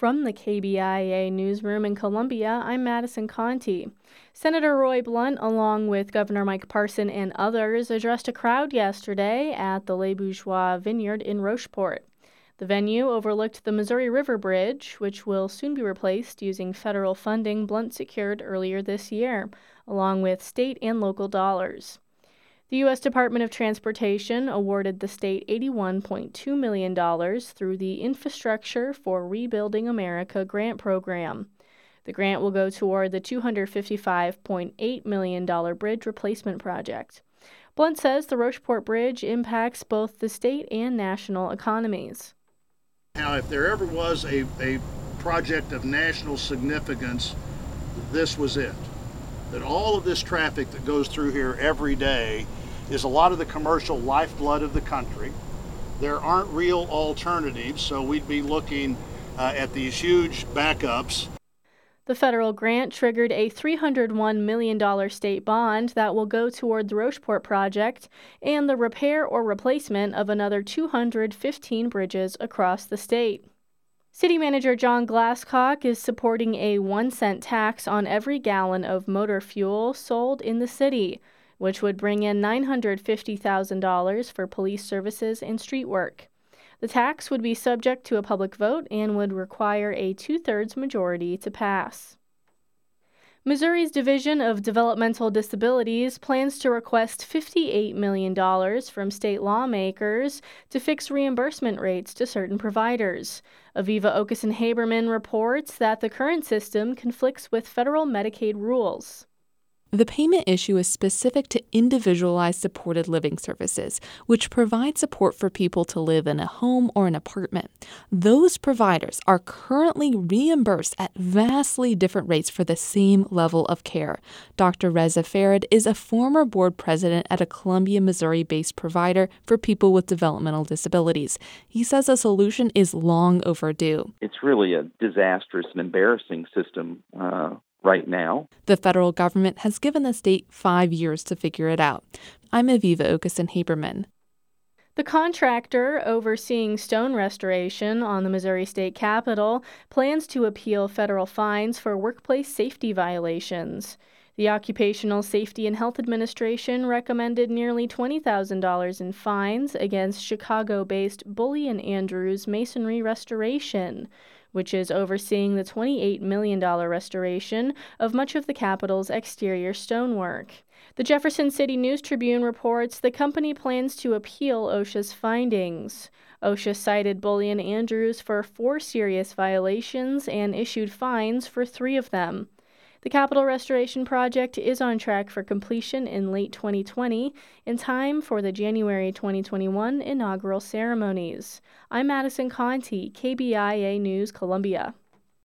From the KBIA newsroom in Columbia, I'm Madison Conti. Senator Roy Blunt, along with Governor Mike Parson and others, addressed a crowd yesterday at the Les Bourgeois Vineyard in Rocheport. The venue overlooked the Missouri River Bridge, which will soon be replaced using federal funding Blunt secured earlier this year, along with state and local dollars. The U.S. Department of Transportation awarded the state $81.2 million through the Infrastructure for Rebuilding America grant program. The grant will go toward the $255.8 million bridge replacement project. Blunt says the Rocheport Bridge impacts both the state and national economies. Now, if there ever was a project of national significance, this was it. That all of this traffic that goes through here every day is a lot of the commercial lifeblood of the country. There aren't real alternatives, so we'd be looking at these huge backups. The federal grant triggered a $301 million state bond that will go toward the Rocheport project and the repair or replacement of another 215 bridges across the state. City Manager John Glasscock is supporting a 1-cent tax on every gallon of motor fuel sold in the city, which would bring in $950,000 for police services and street work. The tax would be subject to a public vote and would require a 2/3 majority to pass. Missouri's Division of Developmental Disabilities plans to request $58 million from state lawmakers to fix reimbursement rates to certain providers. Aviva Okeson-Haberman reports that the current system conflicts with federal Medicaid rules. The payment issue is specific to individualized supported living services, which provide support for people to live in a home or an apartment. Those providers are currently reimbursed at vastly different rates for the same level of care. Dr. Reza Farid is a former board president at a Columbia, Missouri-based provider for people with developmental disabilities. He says a solution is long overdue. It's really a disastrous and embarrassing system right now. The federal government has given the state 5 years to figure it out. I'm Aviva Okeson-Haberman. The contractor overseeing stone restoration on the Missouri State Capitol plans to appeal federal fines for workplace safety violations. The Occupational Safety and Health Administration recommended nearly $20,000 in fines against Chicago-based Bully & Andrews Masonry Restoration, which is overseeing the $28 million restoration of much of the Capitol's exterior stonework. The Jefferson City News Tribune reports the company plans to appeal OSHA's findings. OSHA cited Bully & Andrews for 4 serious violations and issued fines for 3 of them. The Capitol Restoration Project is on track for completion in late 2020, in time for the January 2021 inaugural ceremonies. I'm Madison Conti, KBIA News, Columbia.